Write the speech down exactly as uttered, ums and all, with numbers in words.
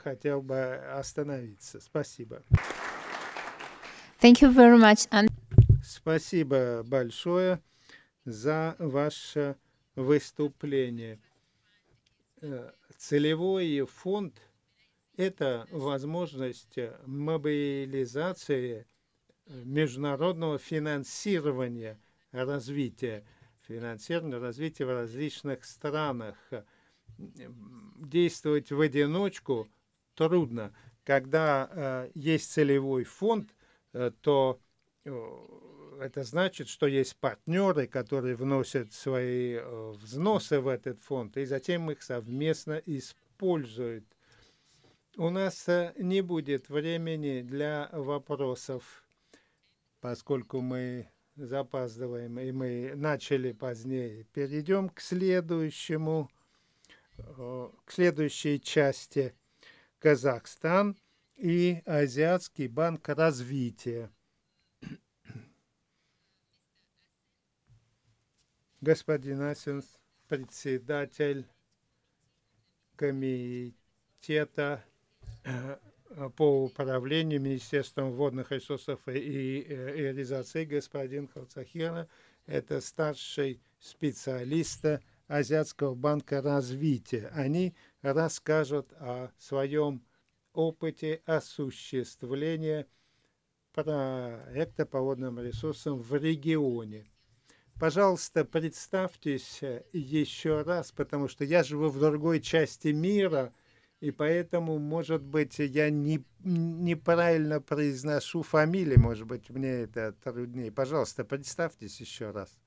хотел бы остановиться. Спасибо. Thank you very much. And Спасибо большое за ваше выступление. Целевой фонд – это возможность мобилизации международного финансирования развития, финансирования развития в различных странах. Действовать в одиночку трудно. Когда э, есть целевой фонд, э, то э, это значит, что есть партнеры, которые вносят свои э, взносы в этот фонд, и затем их совместно используют. У нас э, не будет времени для вопросов, поскольку мы запаздываем, и мы начали позднее. Перейдем к следующему, э, к следующей части. Казахстан и Азиатский банк развития. Господин Асенс, председатель комитета э, по управлению Министерством водных ресурсов и реализации, господин Халцахира, это старший специалист Азиатского банка развития. Они расскажут о своем опыте осуществления проекта по водным ресурсам в регионе. Пожалуйста, представьтесь еще раз, потому что я живу в другой части мира, и поэтому, может быть, я не, неправильно произношу фамилию, может быть, мне это труднее. Пожалуйста, представьтесь еще раз.